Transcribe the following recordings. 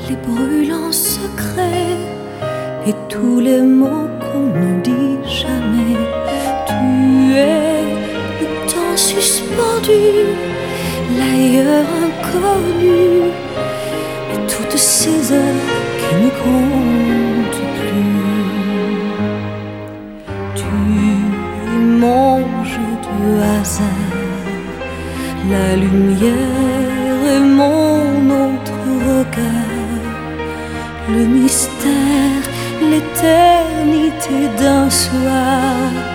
les brûlants secrets et tous les mots qu'on ne dit jamais. Tu es le temps suspendu, l'ailleurs inconnu, et toutes ces heures qui ne comptent plus. Tu es mon jeu de hasard, la lumière est mon autre regard, le mystère, l'éternité d'un soir,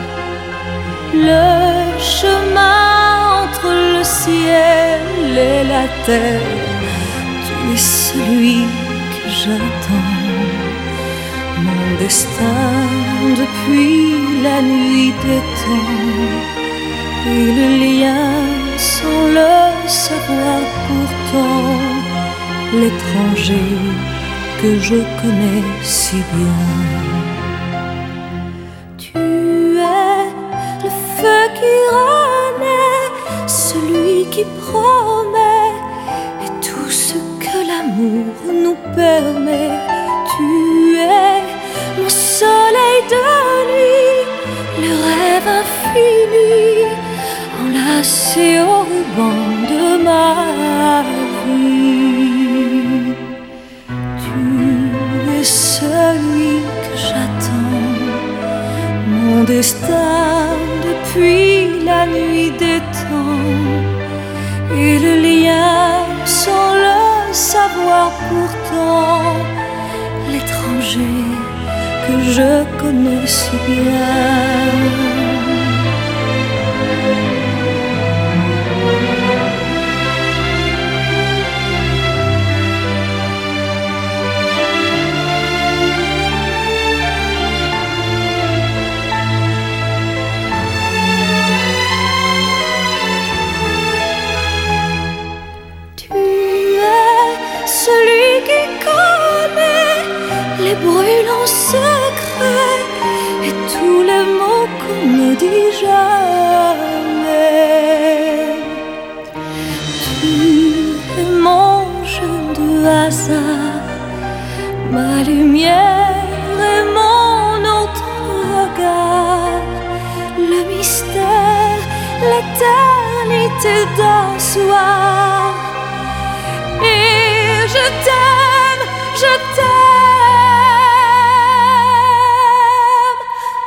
le chemin entre le ciel et la terre. Tu es celui que j'attends, mon destin depuis la nuit des temps, et le lien sans le savoir pourtant, l'étranger que je connais si bien. Tu es le feu qui renaît, celui qui promet, et tout ce que l'amour nous permet. Tu es mon soleil de nuit, le rêve infini, enlacé au ruban de ma vie. Tu es celui que j'attends, mon destin depuis la nuit des temps, et le lien sans le savoir pourtant, l'étranger que je connais si bien. Celui qui connaît les brûlants secrets et tous les mots qu'on ne dit jamais. Tu es mon jeu de hasard, ma lumière et mon autre regard, le mystère, l'éternité d'un soir. Je t'aime, je t'aime.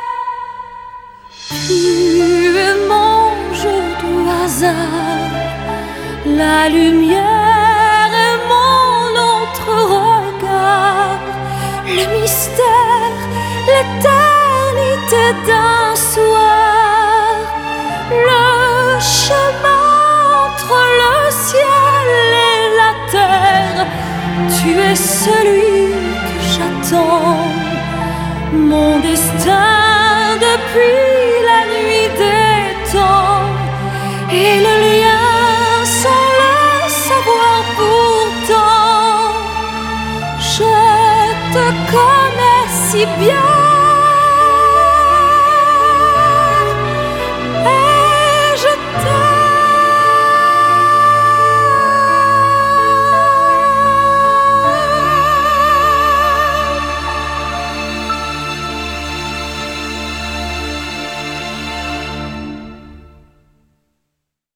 Tu es mon jeu de hasard, la lumière est mon autre regard, le mystère, l'éternité d'un soir, le chemin entre le ciel et la terre. Tu es celui que j'attends, mon destin depuis la nuit des temps, et le lien sans le savoir pourtant, je te connais si bien.